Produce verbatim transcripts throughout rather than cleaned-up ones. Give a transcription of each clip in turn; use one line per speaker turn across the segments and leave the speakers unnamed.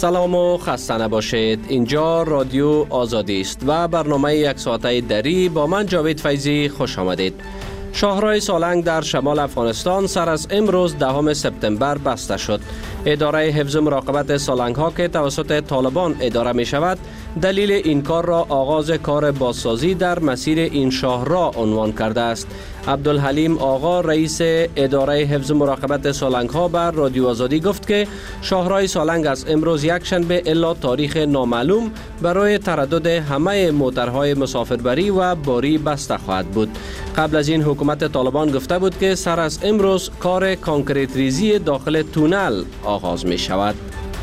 سلام و خسته نباشید. اینجا رادیو آزادی است و برنامه یک ساعته دری با من جاوید فیضی خوش آمدید. شاهراه سالنگ در شمال افغانستان سر از امروز دهم سپتامبر بسته شد. اداره حفظ مراقبت سالنگ ها که توسط طالبان اداره می شود، دلیل این کار را آغاز کار بازسازی در مسیر این شاهراه عنوان کرده است. عبدالحلیم آقا رئیس اداره حفظ مراقبت سالنگ ها بر رادیو آزادی گفت که شاهراه سالنگ از امروز یک شنبه الی تاریخ نامعلوم برای تردد همه موترهای مسافربری و باری بسته خواهد بود. قبل از این حکومت طالبان گفته بود که سر از امروز کار کانکریت ریزی داخل تونل آغاز می شود.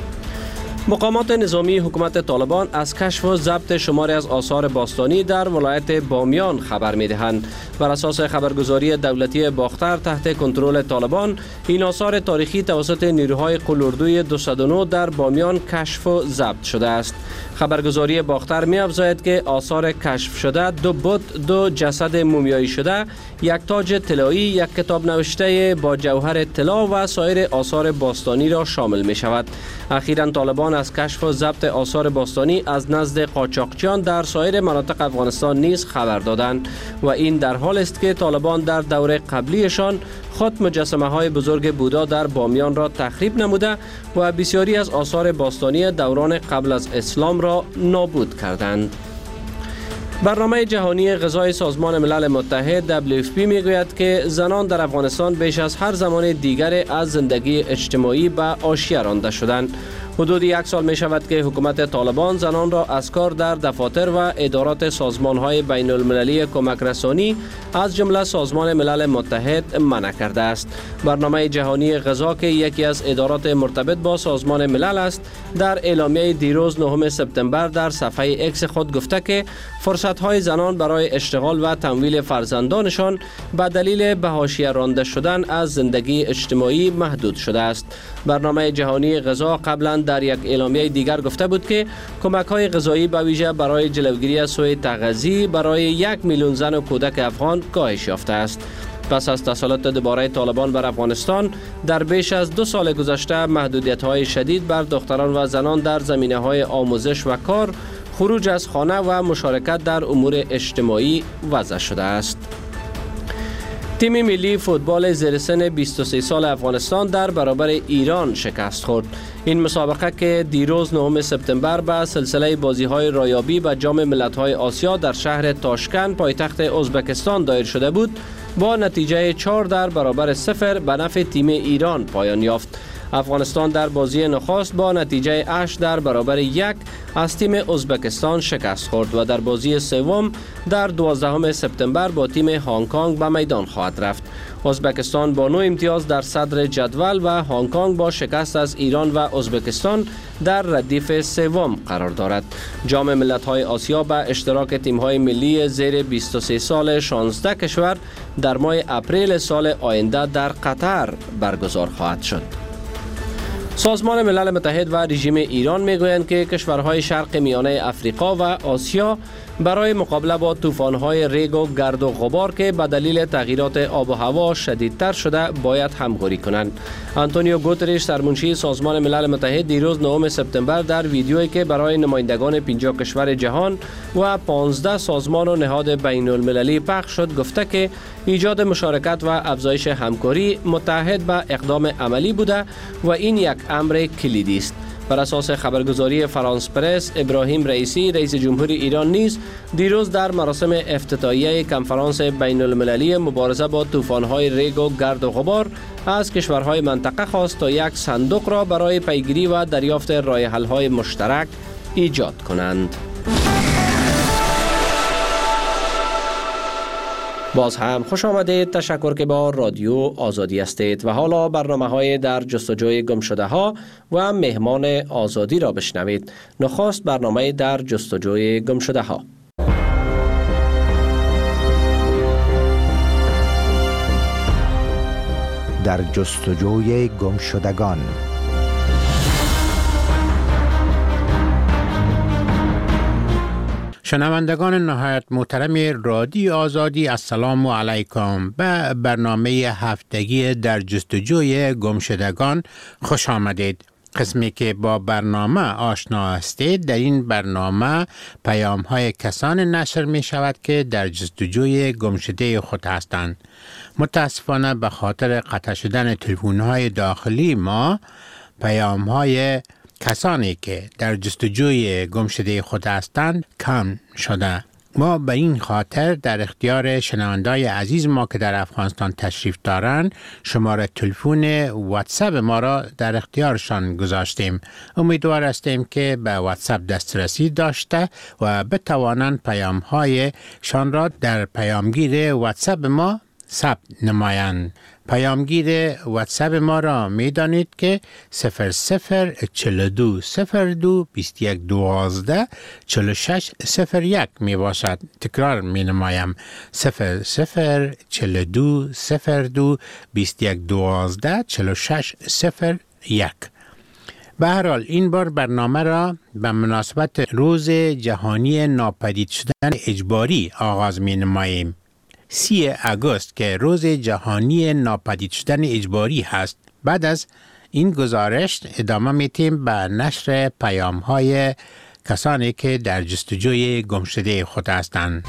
مقامات نظامی حکومت طالبان از کشف و ضبط شماری از آثار باستانی در ولایت بامیان خبر می دهند. بر اساس خبرگزاری دولتی باختر تحت کنترل طالبان، این آثار تاریخی توسط نیروهای قلوردوی دویست و نه در بامیان کشف و ضبط شده است. خبرگزاری باختر می افزاید که آثار کشف شده دو بت، دو جسد مومیایی شده، یک تاج طلایی، یک کتاب نوشته با جوهر طلا و سایر آثار باستانی را شامل می شود. اخیراً طالبان از کشف و ضبط آثار باستانی از نزد قاچاقچیان در سایر مناطق افغانستان نیز خبر دادند و این در حال است که طالبان در دوره قبلیشان خود مجسمه های بزرگ بودا در بامیان را تخریب نموده و بسیاری از آثار باستانی دوران قبل از اسلام را نابود کردند. برنامه جهانی غذای سازمان ملل متحد دبلیو اف پی میگوید که زنان در افغانستان بیش از هر زمان دیگر از زندگی اجتماعی به حاشیه رانده شدند. حدود یک سال می شود که حکومت طالبان زنان را از کار در دفاتر و ادارات سازمان‌های بین المللی کمک رسانی از جمله سازمان ملل متحد منع کرده است. برنامه جهانی غذا که یکی از ادارات مرتبط با سازمان ملل است، در اعلامیه دیروز نهم سپتامبر در صفحه اکس خود گفته که فرصت‌های زنان برای اشتغال و تمویل فرزندانشان به دلیل به حاشیه رانده شدن از زندگی اجتماعی محدود شده است. برنامه جهانی غذا قبلا در یک اعلامیه دیگر گفته بود که کمک‌های غذایی به ویژه برای جلوگیری از سوء تغذیه برای یک میلیون زن و کودک افغان کاهش یافته است. پس از تسلط دوباره طالبان بر افغانستان، در بیش از دو سال گذشته محدودیت‌های شدید بر دختران و زنان در زمینه‌های آموزش و کار، خروج از خانه و مشارکت در امور اجتماعی وضع شده است. تیم ملی فوتبال زیر سن بیست و سه سال افغانستان در برابر ایران شکست خورد. این مسابقه که دیروز نهم سپتامبر به سلسله بازی‌های رایابی به جام ملت‌های آسیا در شهر تاشکند پایتخت ازبکستان دایر شده بود، با نتیجه چهار در برابر صفر به نفع تیم ایران پایان یافت. افغانستان در بازی نخست با نتیجه هشت در برابر یک از تیم ازبکستان شکست خورد و در بازی سوم در دوازدهم سپتامبر با تیم هنگ کنگ به میدان خواهد رفت. ازبکستان با نه امتیاز در صدر جدول و هنگ کنگ با شکست از ایران و ازبکستان در ردیف سوم قرار دارد. جام ملت‌های آسیا به اشتراک تیم‌های ملی زیر بیست و سه سال شانزده کشور در ماه اپریل سال آینده در قطر برگزار خواهد شد. سازمان ملل متحد و رژیم ایران میگویند که کشورهای شرق میانه افریقا و آسیا برای مقابله با طوفان‌های ریگ و گرد و غبار که به دلیل تغییرات آب و هوا شدیدتر شده باید همکاری کنند. آنتونیو گوترش سرمنشی سازمان ملل متحد دیروز نهم سپتامبر در ویدیویی که برای نمایندگان پنجاه کشور جهان و پانزده سازمان و نهاد بین المللی پخش شد گفته که ایجاد مشارکت و افزایش همکاری متحد به اقدام عملی بوده و این یک امر کلیدی است. بر اساس خبرگزاری فرانس پرس، ابراهیم رئیسی رئیس جمهوری ایران نیز دیروز در مراسم افتتاحیه کنفرانس بین المللی مبارزه با طوفان‌های ریگ و گرد و غبار از کشورهای منطقه خواست تا یک صندوق را برای پیگیری و دریافت راه حل‌های مشترک ایجاد کنند. باز هم خوش آمدید. تشکر که با رادیو آزادی هستید و حالا برنامه های در جستجوی گم شده ها و مهمان آزادی را بشنوید. نخست برنامه در جستجوی گم شده ها.
در جستجوی گم شدگان.
شنوندگان نهایت محترم رادیو آزادی، السلام علیکم. به برنامه هفتگی در جستجوی گمشدگان خوش آمدید. قسمی که با برنامه آشنا هستید، در این برنامه پیام های کسان نشر می شود که در جستجوی گمشده خود هستند. متاسفانه به خاطر قطع شدن تلفن های داخلی ما، پیام های کسانی که در جستجوی گمشده خود هستند کم شده. ما به این خاطر در اختیار شنوندای عزیز ما که در افغانستان تشریف دارند شماره تلفن واتساپ ما را در اختیارشان گذاشتیم. امیدوار هستیم که به واتساپ دسترسی داشته و بتوانند پیام های شان را در پیامگیر واتساپ ما ثبت نمایند. پیامگیر واتساپ ما را می دانید که صفر صفر چهل و دو صفر دو بیست و یک دوازده چهل و شش صفر یک می باشد. تکرار می نمایم صفر صفر چهل و دو صفر دو بیست و یک دوازده چهل و شش صفر یک. به هر حال این بار برنامه را به مناسبت روز جهانی ناپدید شدن اجباری آغاز می نماییم. سی آگوست که روز جهانی ناپدید شدن اجباری هست. بعد از این گزارش ادامه میتیم به نشر پیام های کسانی که در جستجوی گمشده خود هستند.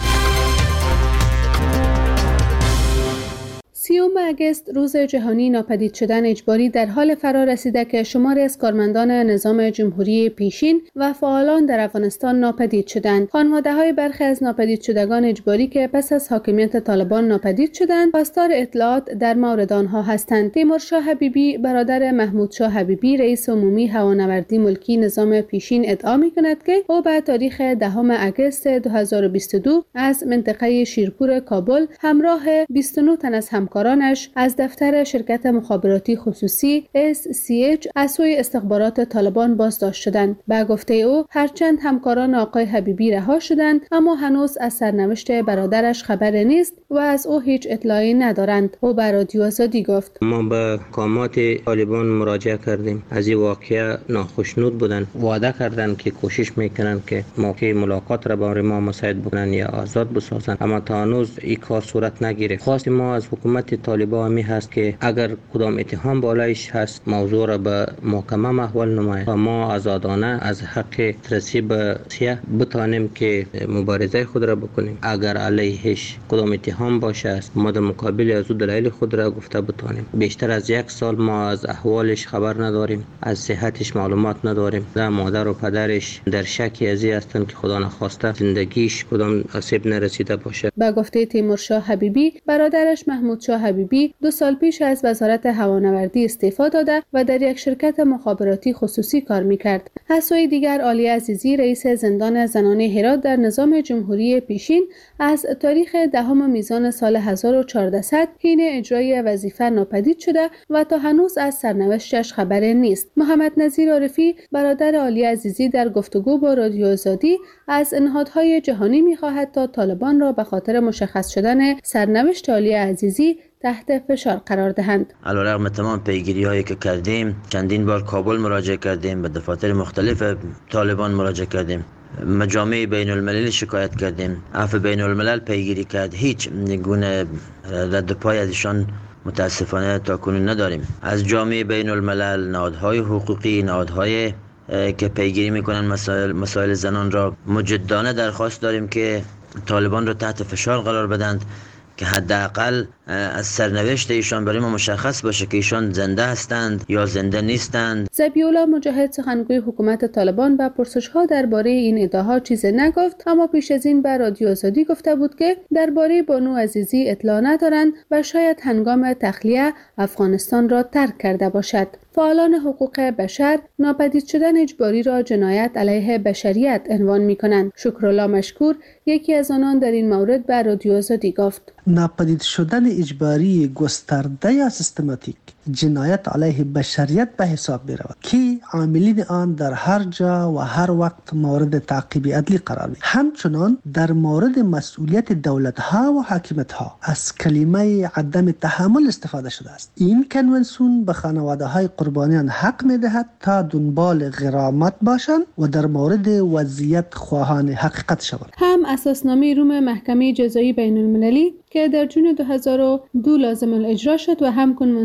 سیوم اگست روز جهانی ناپدید شدن اجباری در حال فرا رسیده که شماری از کارمندان نظام جمهوری پیشین و فعالان در افغانستان ناپدید شدند. خانواده‌های برخی از ناپدید شدگان اجباری که پس از حاکمیت طالبان ناپدید شدند، خواستار اطلاعات در مورد آنها هستند. تیمورشاه حبیبی برادر محمودشاه حبیبی رئیس عمومی هوانوردی ملکی نظام پیشین ادعا می‌کند که او به تاریخ دهم اگست دو هزار و بیست و دو از منطقه شیرپور کابل همراه بیست و نه تن از همکارانش از دفتر شرکت مخابراتی خصوصی اس سی اچ از سوی استخبارات طالبان بازداشت شدند. به گفته او هرچند همکاران آقای حبیبی رها شدند، اما هنوز از سرنوشت برادرش خبری نیست و از او هیچ اطلاعی ندارند. او به رادیو آزادی گفت:
ما به مقامات طالبان مراجعه کردیم. از این واقعه ناخشنود بودند. وعده کردند که کوشش میکنند که موقع ملاقات را با ما مساعد بکنند یا آزاد بسازند، اما تا هنوز این کار صورت نگرفت. خواست ما از حکومت طالبان می هست که اگر کدام اتهام بالایش هست موضوع را به محکمه محول نماید و ما آزادانه از حق دسترسی به سیاه بتانیم که مبارزه خود را بکنیم. اگر علیهش کدام اتهام باشه است ما در مقابل از او دلایل خود را گفته بتانیم. بیشتر از یک سال ما از احوالش خبر نداریم، از صحتش معلومات نداریم. در مادر و پدرش در شکی از این هستند که خدا نخواسته زندگیش کدام آسیب نرسیده باشه.
با گفته تیمورشاه حبیبی، برادرش محمودشاه حبیبی دو سال پیش از وزارت هوانوردی استعفا داده و در یک شرکت مخابراتی خصوصی کار میکرد. از سوی دیگر عالیه عزیزی رئیس زندان زنان هرات در نظام جمهوری پیشین از تاریخ دهم میزان سال هزار و چهارصد حین اجرای وظیفه ناپدید شده و تا هنوز از سرنوشتش خبری نیست. محمد نظیر عارفی برادر عالیه عزیزی در گفتگو با رادیو آزادی از نهادهای جهانی میخواهد تا طالبان را به خاطر مشخص شدن سرنوشت عالیه عزیزی تحت فشار قرار دهند.
علیرغم تمام پیگیری هایی که کردیم، چندین بار کابل مراجعه کردیم، به دفاتر مختلف طالبان مراجعه کردیم، مجامع بین المللی شکایت کردیم، عفو بین الملل پیگیری کرد، هیچ گونه رد پای ازشان متاسفانه تا کنون نداریم. از جامعه بین الملل، نهادهای حقوقی، نهادهای که پیگیری میکنن مسائل مسائل زنان را مجدانه درخواست داریم که طالبان را تحت فشار قرار بدند که حداقل از سرنوشت ایشان برای ما مشخص باشه که ایشان زنده هستند یا زنده نیستند.
ذبیح‌الله مجاهد سخنگوی حکومت طالبان به پرسش‌ها درباره این ادعاها چیزی نگفت، اما پیش از این به رادیو آزادی گفته بود که درباره بانو عزیزی اطلاع ندارند و شاید هنگام تخلیه افغانستان را ترک کرده باشد. فعالان حقوق بشر ناپدید شدن اجباری را جنایت علیه بشریت عنوان می‌کنند. شکرالله مشکور یکی از آنان در این مورد به رادیو آزادی گفت:
ناپدید شدن اجباری گسترده یا سیستماتیک جنایت علیه بشریت به حساب می رود که عاملین آن در هر جا و هر وقت مورد تعقیب عدلی قرار می. همچنان در مورد مسئولیت دولت ها و حاکمیت ها از کلمه عدم تحمل استفاده شده است. این کنونسیون به خانواده های قربانیان حق می دهد تا دنبال غرامت باشند و در مورد وضعیت خواهان حقیقت شوند.
هم اساسنامه روم محکمه جزایی بین المللی که در جون دو هزار و دو لازم الاجرا شد و هم کنوانسیون بین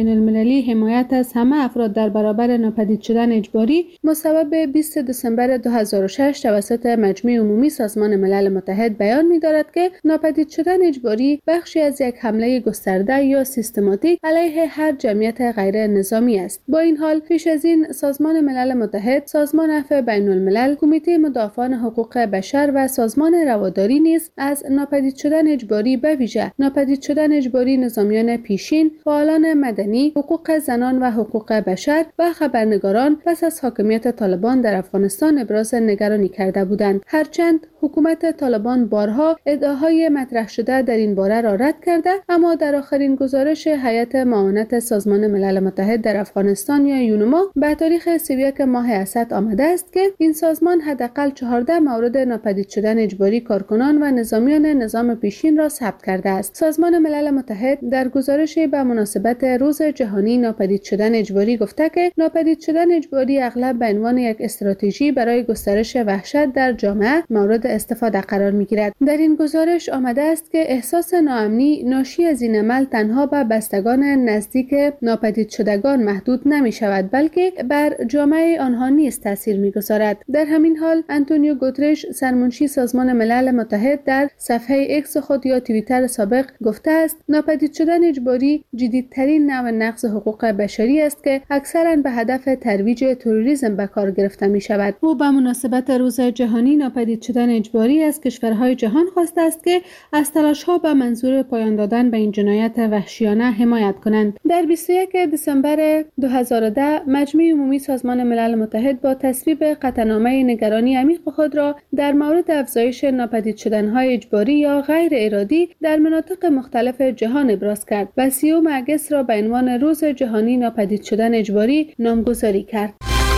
بین المللی حمایت از همه افراد در برابر ناپدید شدن اجباری مصوب بیست دسامبر دو هزار و شش توسط مجمع عمومی سازمان ملل متحد بیان می‌دارد که ناپدید شدن اجباری بخشی از یک حمله گسترده یا سیستماتیک علیه هر جمعیت غیر نظامی است. با این حال پیش از این سازمان ملل متحد، سازمان عفو بین الملل، کمیته مدافعان حقوق بشر و سازمان رواداری نیز از ناپدید شدن اجباری به ویژه ناپدید شدن اجباری نظامیان پیشین، فعالان مدنی، حقوق زنان و حقوق بشر و خبرنگاران پس از حاکمیت طالبان در افغانستان ابراز نگرانی کرده بودند. هرچند حکومت طالبان بارها ادعاهای مطرح شده در این باره را رد کرده، اما در آخرین گزارش هیئت معاونت سازمان ملل متحد در افغانستان یا یونما به تاریخ سی و یک ماه اسد آمده است که این سازمان حداقل چهارده مورد ناپدید شدن اجباری کارکنان و نظامیان نظام پیشین را ثبت کرده است. سازمان ملل متحد در گزارشی به مناسبت روز جهانی ناپدید شدن اجباری گفته که ناپدید شدن اجباری اغلب به عنوان یک استراتژی برای گسترش وحشت در جامعه مورد استفاده قرار می‌گیرد. در این گزارش آمده است که احساس ناامنی ناشی از این عمل تنها به بستگان نزدیک ناپدید شدگان محدود نمی‌شود، بلکه بر جامعه آنها نیز تاثیر می‌گذارد. در همین حال انتونیو گوترش، سرمنشی سازمان ملل متحد، در صفحه ایکس خود یا توییتر سابق گفته است ناپدید شدن اجباری جدیدترین نوع نقض حقوق بشری است که اکثراً به هدف ترویج تروریسم به کار گرفته می‌شود. او به مناسبت روز جهانی ناپدید شدن اجباری از کشورهای جهان خواسته است که از تلاش‌ها به منظور پایان دادن به این جنایت وحشیانه حمایت کنند. در بیست و یک دسامبر دو هزار و ده مجمع عمومی سازمان ملل متحد با تصویب قطعنامه نگرانی عمیق خود را در مورد افزایش ناپدید شدن‌های اجباری یا غیر ارادی در مناطق مختلف جهان ابراز کرد و سیوم اگست را به عنوان روز جهانی ناپدید شدن اجباری نامگذاری کرد.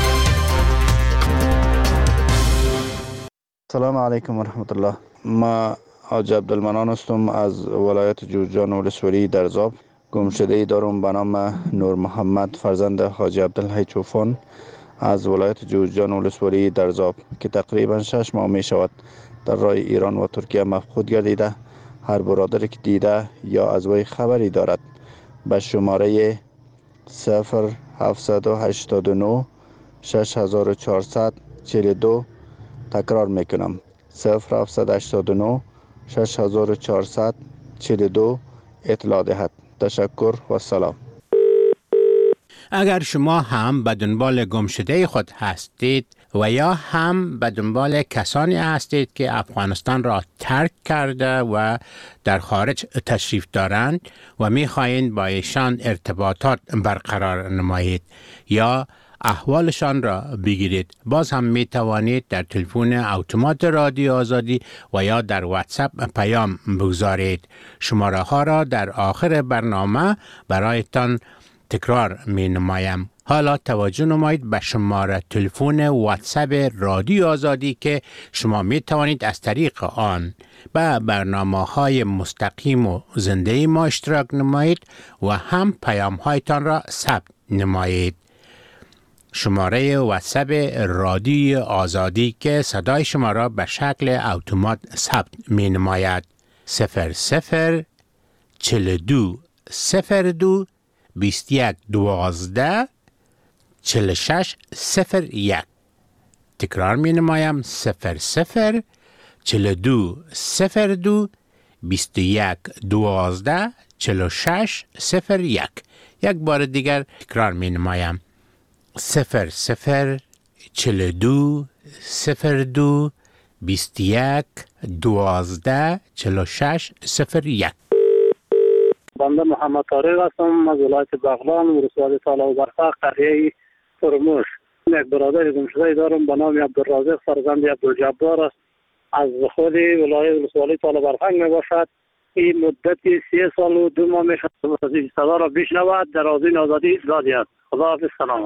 سلام علیکم و رحمت الله. ما حاج عبدالمنان هستم از ولایت جوزجان ولسوالی درزاب. گمشده‌ای دارم به نام نور محمد فرزند حاج عبدالحی چوفان از ولایت جوزجان ولسوالی درزاب که تقریبا شش ماه می شود در راه ایران و ترکیه مفقود گردیده. هر برادری که دیده یا از وی خبری دارد به شماره صفر هفتصد و هشتاد و نه شش هزار و چهارصد و چهل و دو تکرار میکنم صفر هفتصد و هشتاد و نه شش هزار و چهارصد و چهل و دو اطلاع دهد. تشکر و سلام.
اگر شما هم به دنبال گمشده خود هستید و یا هم به دنبال کسانی هستید که افغانستان را ترک کرده و در خارج تشریف دارند و می‌خواهید با ایشان ارتباطات برقرار نمایید یا احوالشان را بگیرید، باز هم می توانید در تلفن اتومات رادیو آزادی و یا در واتساپ پیام بگذارید. شماره ها را در آخر برنامه برایتان تکرار می نمایم. حالا توجه نمایید به شماره تلفن واتساپ رادیو آزادی که شما می توانید از طریق آن به برنامه های مستقیم و زنده ما اشتراک نمایید و هم پیام هایتان را ثبت نمایید. شماره واتساپ رادیو آزادی که صدای شما را به شکل اتومات ثبت می نماید صفر صفر چهل و دو صفر دو بیست و یک دوازده چهل و شش صفر یک. تکرار می نمایم صفر صفر چهل و دو صفر دو بیست و یک دوازده چهل و شش صفر یک. یک بار دیگر تکرار می نمایم صفر صفر چهل و دو صفر دو بیست و یک دوازده چهل و شش صفر یک.
بنده محمد طارق هستم از ولایت بغلان ولسوالی تالا و برفق قریه فرموش. یک برادر گمشده دارم به نام عبدالرازق فرزند عبدالجبار است. از خود ولایت ولسوالی تالا و برفق می باشد. این مدت سی سال و دو ماه می شود صدا را بشنود. در آذین آزادی اطلاعی است. خدا حافظ. سلام.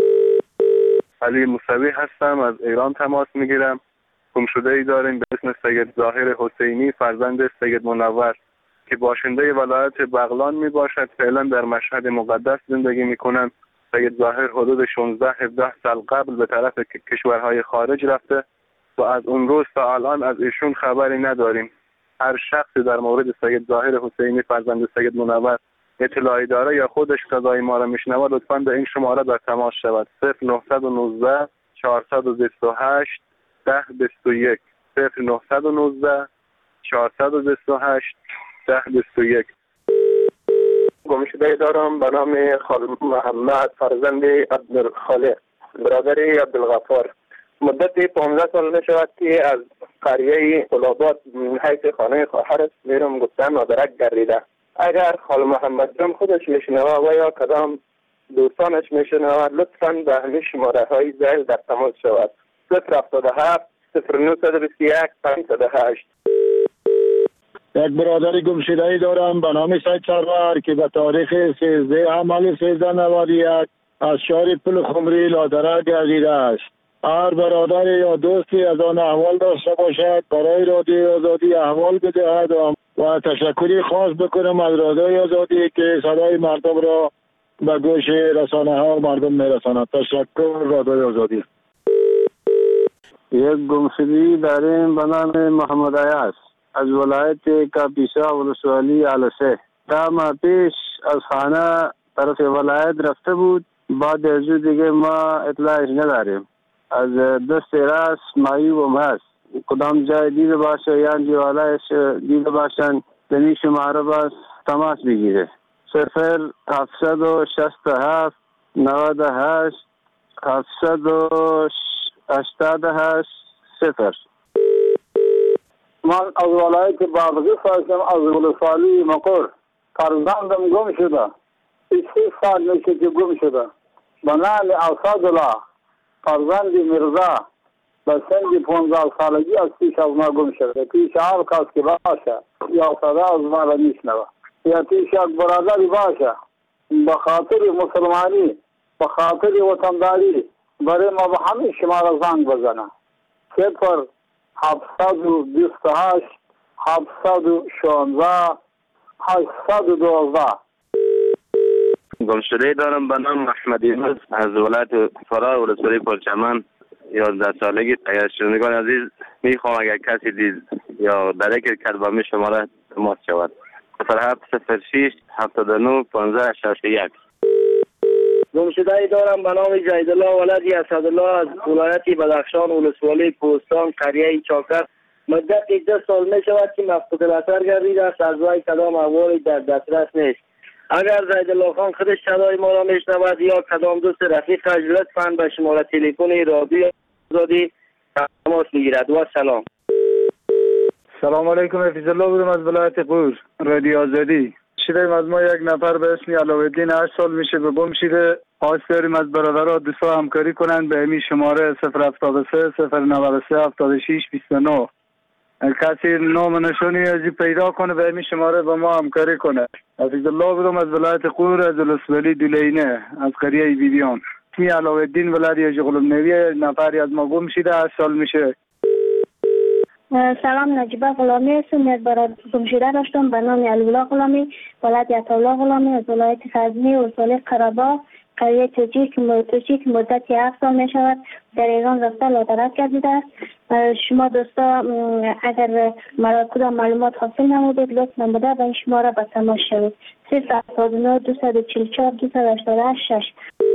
علی موسوی هستم، از ایران تماس میگیرم. گمشده ای داریم به اسم سید ظاهر حسینی فرزند سید منور که باشنده ولایت بغلان می باشد. فعلا در مشهد مقدس زندگی می کنند. سید ظاهر حدود شانزده هفده سال قبل به طرف کشورهای خارج رفته و از اون روز تا الان از ایشون خبری نداریم. هر شخصی در مورد سید ظاهر حسینی فرزند سید منور اطلاعی داره یا خودش صدای ما را میشنوه لطفاً به این شماره در تماس شود. صفر نه یک نه چهارصد و بیست و هشت ده بیست و یک صفر نه یک نه چهارصد و بیست و هشت ده بیست و یک.
گمشده دارم به نام خال محمد فرزند عبدالخالق برادر عبدالغفار. مدت پانزده سال می شود که از قریه طلابات حیث خانه خواهرش میرم گفتن مدرک گردیده. اگر خال محمد جان خودش میشنوه و یا کدام دوستانش میشنوه لطفاً به همین شماره های زیل در تماس شود. صفر هفتاد و هفت صفر نه بیست و یک پنجصد و هشت.
یک برادر گمشده‌ای دارم به نام سید سرور که به تاریخ سیزده حمل سیزده نود و یک از شهر پل خمری لادرک گردیده است. هر برادر یا دوستی از آن احوال داشته باشد برای رادیوی آزادی احوال بدهد و تشکری خاص بکنم از رادیوی آزادی که صدای مردم را به گوش رسانه ها و مردم میرساند. تشکر رادیوی آزادی.
یک گمشدگی داریم به نام محمد عیاض از ولایت کاپیسا ولسوالی علسه. تا ماه پیش از خانه طرف ولایت رفته بود، بعد از او دیگه ما اطلاعش نداریم. از دست راست معیوب هست، کدام جای دیده باشه یا جوالایش دیده باشن دنی شماره باز تماس بگیره. صفر هفتصد و شست و هفت نود و هشت هفتصد و هشتاد و هشت صفر.
من از ولایت بادغیس هستم، از ولسوالی مقر. فرزندم گم شده، سی سال میشه که گم شده. به نام اسدالله فرزند مرزا به سن پانزده سالگی از پیش از ما گم شده. پیش هر کس که باشه یا صدا از ما را میشنوه یا پیش یک برادری باشه به خاطر مسلمانی به خاطر وطنداری برای ما به همین شماره زنگ بزنه. صفر هفتصد و بیست و هشت هفتصد و شانزده هشتصد و دوازده.
گمشده دارم به نام احمد یونس از ولایت فرا ولسوالی پرچمن. یازده سالگی. اگر شنوندگان عزیز میخوام اگر کسی دید یا درک کرد با می شماره تماس شود. صفر هفت صفر شش هفتاد و نه پانزده شصت و یک.
گمشده‌ای دارم به نام جیدالله ولدی اسدالله از ولایت بدخشان ولسوالی پوستان قریه چاکر. مدت ده سال می شود که مفقود الاثر گردیده است، از وی کدام احوالی در دسترس نیست. اگر زیدالله خان خودش صدای ما را میشنود یا کدام دوست رفیقش لطفاً به شماره تلفن رادیو آزادی تماس بگیرد. و سلام.
سلام علیکم، حفیظ الله بودم از ولایت قور رادیو آزادی. شدیم از ما یک نفر به اسم علاءالدین هشت سال میشه به گم شده. خواست داریم از برادرها دوستا همکاری کنند به همین شماره صفر هفتاد و سه صفر نود و سه هفتاد و شش بیست و نه. کسی نام نشانی ازی پیدا کنه به همین شماره با ما همکاری کنه. حفیظ الله بودم از ولایت قور از ولسوالی دولینه از قریه بیبیان. اسمی علاءالدین ولدی جغلم نویه. نفری از ما گم شده هشت سال میشه.
سلام، نجیبه غلامی هستم. یک برادر گم شده داشتم به نام علی‌الله غلامی ولد عطاالله غلامی از ولایت غزنی ولسوالی قره‌باغ قریه توچی که توچی که مدتی هفت سال می شود در ایران رفته لادرک گردیده است. شما دوستا اگر مرا کدام معلومات حاصل نمودید لطف نموده به این شماره به تماس شوید. صفر هفتاد و نه دویست و چهل و چهار دویست و هشتاد و هشت شش.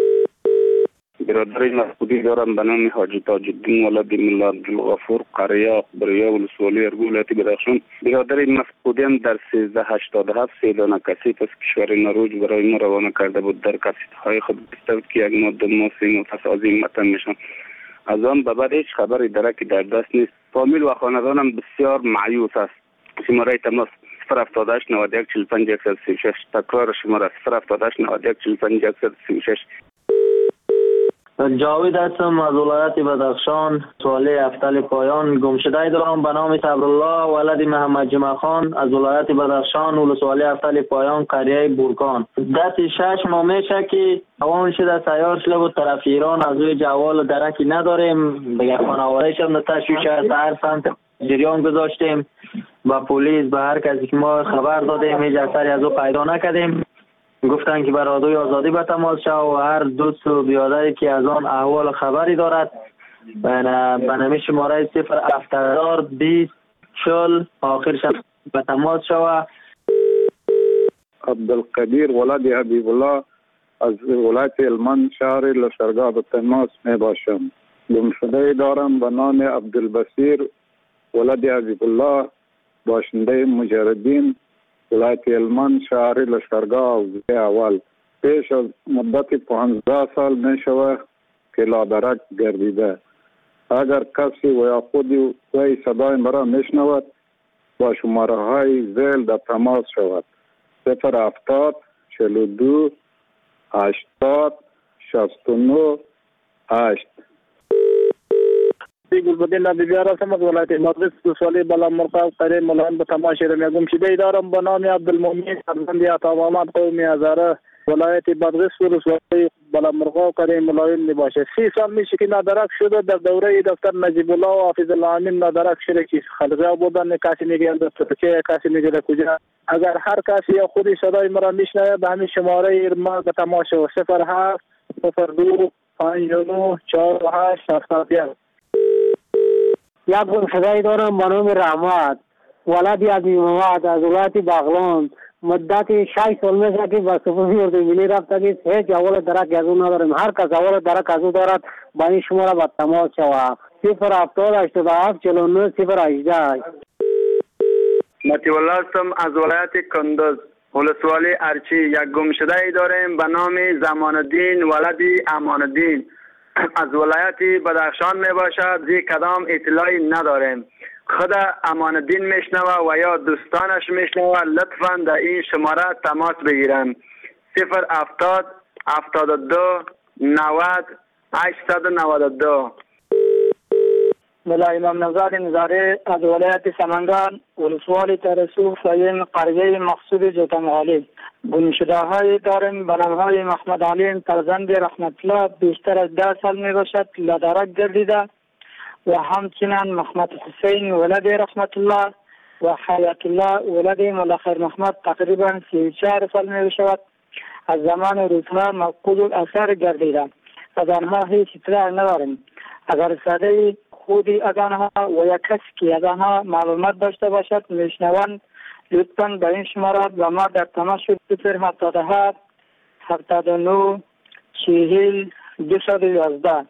برادر مفقودی دارم به نام حاجی تاج الدین ولد ملا عبدالغفور قریه بریا ولسوالی ارگو ولایت بدخشان. برادر مفقودیم در سیزده هشتاد و هفت سیدانه کثیف از کشور نروژ برای ما روانه کرده بود. در کثیف‌های خود گفته بود که یک ماده ماسی مفصل از این وطن میشن. از آن به بعد هیچ خبری درکی در دست نیست. فامیل و خاندانم بسیار مایوس است. شماره تماس صفر هفتاد و هشت نود و یک چهل و پنج صد و سی و شش. تکرار شماره صفر هفتاد و هشت نود و یک چهل و پنج صد و سی و شش.
جاوید هستم از ولایت بدخشان سوالی افتال پایان. گمشده دارم به نام صبرالله ولد محمد جمعه خان از ولایت بدخشان ولسوالی افتال پایان قریه بورکان. دست شش ماه میشه که اوان شده سیار شده بود طرف ایران. از روی جوال درکی نداریم. بگه خانوادهش هم تشویش است. هر سمت جریان گذاشتیم با پلیس به هر کسی که ما خبر دادیم هیچ اثری از او پیدا نکردیم. گفتن که بر رادیوی آزادی به تماس شو و هر دوست و بیادری که از آن احوال خبری دارد به نمی شماره صفر هفتاد بیست چهل آخرش به تماس شو.
عبدالقدیر ولد حبیب الله از ولایت هلمند شهر لشکرگاه به تماس می باشم. گمشده دارم به نام عبدالبصیر ولد حبیب الله باشنده مجردین ولایت هلمند شهر لشکرگاه اول. پیش از مدت پانزده سال می شود که لادرک گردیده. اگر کسی و یا خودی وی صدای مرا میشنود با شماره های زیل در تماس شود: صفر هفتاد چهل و دو هشتاد شصت و نه هشت.
گلبدین بیبیار هستم از ولایت مغرب سوسالی بلا مرقاب قریب ملان به تماشا رو گمشده دارم به نام عبدالمؤمن فرزند عطا محمد قومی هزاره ولایت بادغیس ولسوالی بلا مرقاب قریب ملایم می باشه. سی سال میشه که نادرک شده. در دوره دکتر نجیب الله و حافظ الله امین نادرک شده که خلقه بودن. کسی میگه دکتر که کسی میگه کجا. اگر هر کسی یا خودی صدای مرا میشنوه به همین شماره ما به تماشا و صفر هفت صفر دو پنج نو چهار هشت هفتاد یک.
یک گمشده دارم به نام رحمت ولد عبدی محمد از ولایت بغلان. مدت شش سال میشه که به سپاهی اردوگیری رفته که هیچ اول درک از او نداریم. هر کس اول درک از او دارد با این شماره به تماس شود: صفر هفتاد هشتاد و هفت چهل و نه صفر هجده.
متی والله هستم از ولایت کندز ولسوالی ارچی. یک گمشده ای داریم به نام زمان الدین ولد امان الدین از ولایت بدخشان می باشد. زی کدام اطلاعی نداریم. خود امان الدین میشنوه و یا دوستانش میشنوه لطفا در این شماره تماس بگیرن: صفر هفتاد هفتاد و دو نود هشتصد و نود و دو.
ملا امام نوزاد نظاری از ولایت سمنگان ولسوالی ترسو سایم قریه مقصود جوتمغالی. گمشده های داریم به نام های محمد علیم فرزند رحمت الله بیشتر از ده سال می باشد لادرک گردیده و همچنین محمد حسین ولد رحمت الله و حیات الله ولد مولا خیر محمد تقریبا سی و چهار سال می باشد. از زمان روزها مفقود الاثر گردیده. از آنها هیچ اطلاع نداریم. اگر صدای خودی از آنها و یک کسی که از آنها معلومات داشته باشد میشنوند لطفاً به این شماره و ما در تماس شد: صفر هفتاد و هفت هفتاد و نه چهل دویست و یازده.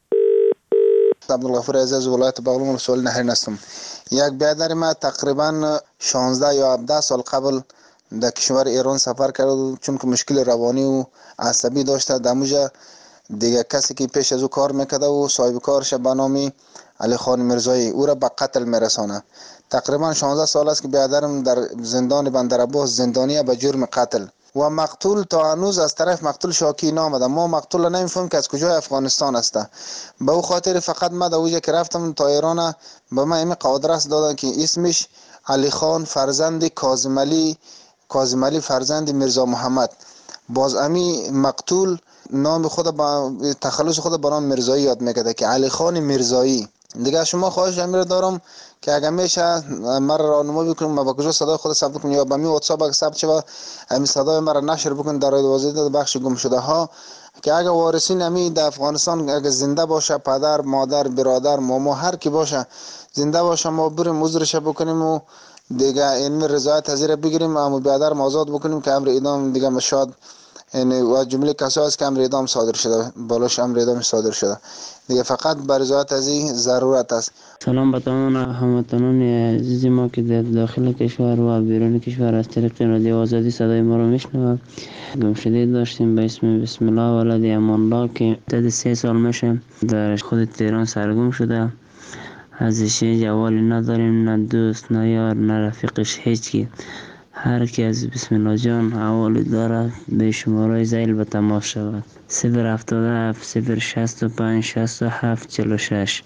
عبدالغفور عزیز ولایت بغلان ولسوالی نهرین هستم. یک برادر ما تقریبا شانزده یا هفده سال قبل در کشور ایران سفر کرد چون که مشکل روانی و عصبی داشته. دموجه دیگه کسی که پیش از او کار میکرده و صاحب کارش به نام علی خان مرزایی او را به قتل میرسانه. تقریبا شانزده سال است که برادرم در زندان بندرعباس زندانی به جرم قتل و مقتول تا هنوز از طرف مقتول شاکی نامده. ما مقتول نمیفهمیم که از کجای افغانستان است. به او خاطر فقط ما در اوجه که رفتم تا ایران به من این قادرس دادن که اسمش علی خان فرزند کاظم علی کاظم علی فرزند میرزا محمد. باز امی مقتول نام خود با تخلص خود به نام مرزایی یاد میکرده که علی خان مرزایی. دیگه شما خواهش امیر دارم که اگر میشه مرا راهنمایی بکنم ما با کجا صدای خود ثبت کنم یا با می واتساپ اگه ثبت شه امی صدای مرا نشر بکن در واسطه بخش گم شده ها که اگر وارثین امی در افغانستان اگر زنده باشه پدر مادر برادر ماما هر کی باشه زنده باشه ما بریم عذرش بکنیم و دیگه این رضایت از زیر بگیریم اما برادر آزاد بکنیم که امر اعدام دیگه مشاد یعنی و جمله کسایی است که امر اعدام صادر شده بالاش امر اعدام صادر شده دیگه فقط بر رضایت از این ضرورت است.
سلام به تمام هموطنان عزیز ما که در داخل کشور و بیرون کشور از طریق رادیو آزادی صدای ما رو میشنوند. گمشده داشتیم به اسم بسم الله ولد امان الله که مدت سه سال میشه در خود تهران سرگم شده. ازش جوالی نداریم، نه دوست نه یار نه رفیقش، هیچ کی. هر کی از بسم الله جان حوالی دارد به شماره زیل به تماس شود: صفر هفتاد و هفت صفر شصت و پنج شصت و هفت چهل و شش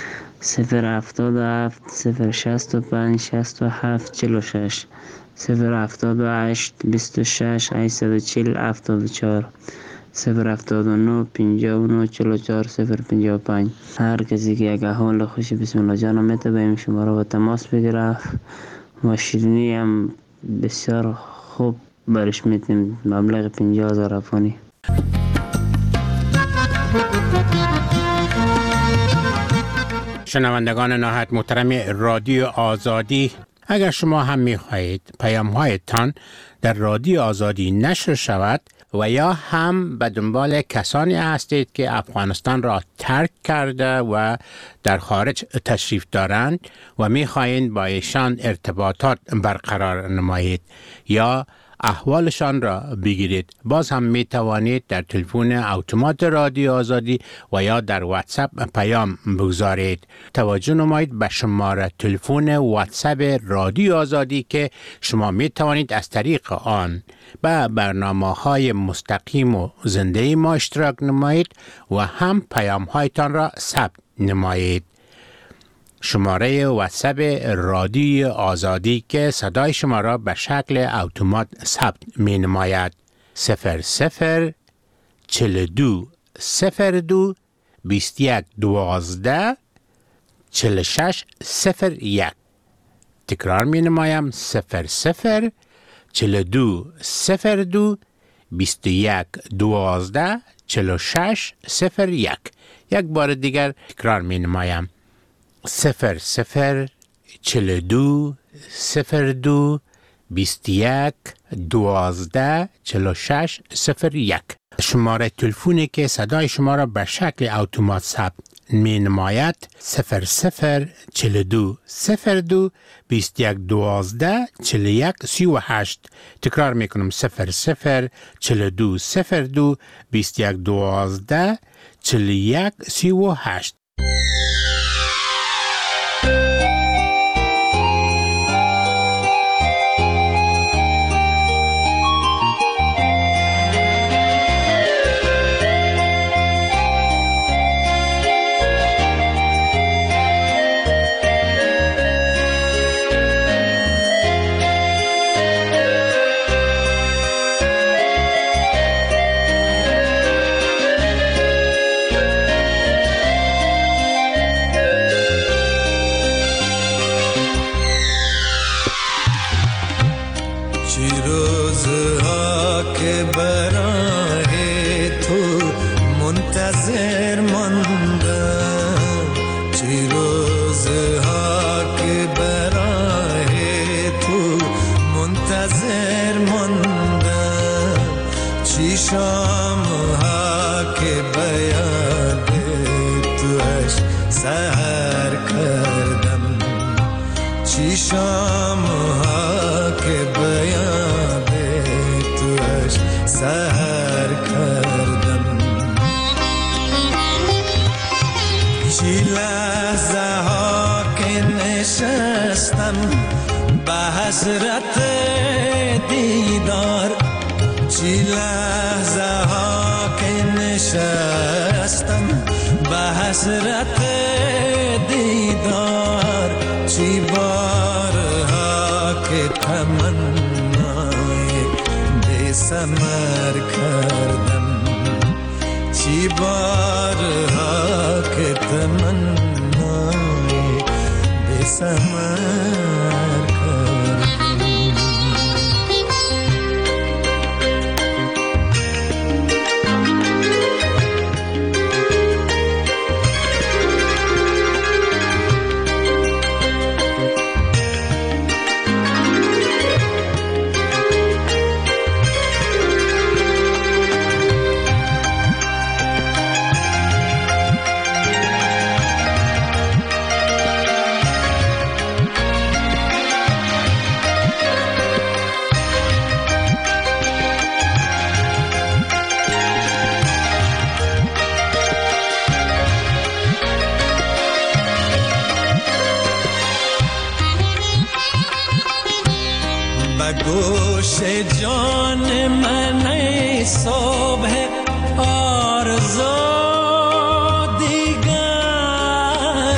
صفر هفتاد و هفت صفر شصت و پنج شصت و هفت چهل و شش صفر هفتاد و هشت بیست و شش هشتصد و چهل هفتاد و چهار صفر هفتاد و نه پنجاه و نه چهل و چهار صفر پنجاه و پنج. هر کسی که یک حال خوشی بسم الله جان میته به این شماره به تماس بگیره و شیرینی هم بسیار خوب برش میتیم مبلغ پنجاه هزار افغانی.
شنوندگان نهایت محترم رادیو آزادی، اگر شما هم می خواهید پیام هایتان در رادیو آزادی نشر شود و یا هم به دنبال کسانی هستید که افغانستان را ترک کرده و در خارج تشریف دارند و می خواهید با ایشان ارتباطات برقرار نمایید یا احوالشان را بگیرید، باز هم می توانید در تلفن اتومات رادیو آزادی و یا در واتساپ پیام بگذارید. توجه نمایید به شماره تلفن واتساپ رادیو آزادی که شما می توانید از طریق آن به برنامه های مستقیم و زنده ما اشتراک نمایید و هم پیام هایتان را ثبت نمایید. شماره واتساپ رادیو آزادی که صدای شما را به شکل اتومات ثبت می نماید صفر صفر چل دو صفر دو بیست یک دوازده چل شش صفر یک. تکرار می نمایم صفر صفر چل دو صفر دو بیست یک دوازده چل شش صفر یک. یک بار دیگر تکرار می نمایم صفر صفر چل دو صفر دو بیست یک دوازده چل شش صفر یک. شماره تلفنی که صدای شما را به شکل اتومات ثبت می نماید صفر صفر چل دو صفر دو بیست یک دوازده چل یک سی و هشت. تکرار می کنم صفر صفر چل دو صفر دو بیست یک دوازده چل یک سی و هشت.
حسرت دیدار چی لحظه ها که نشستم به حسرت دیدار چی بارها که تمنای بی ثمر کردم چی بارها که تمنای بی ثمر گوش جان من ای صبح آرزو دیگر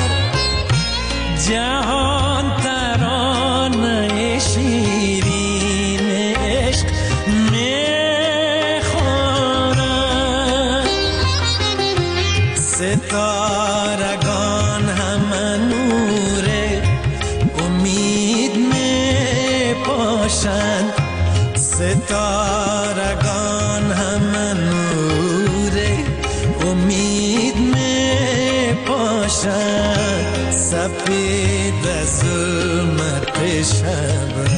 جهان ترانه شیرین عشق میخورد ستارگان همه نور امید میپاشند ستارگان همه نور امید می پاشند سفید ظلمت شب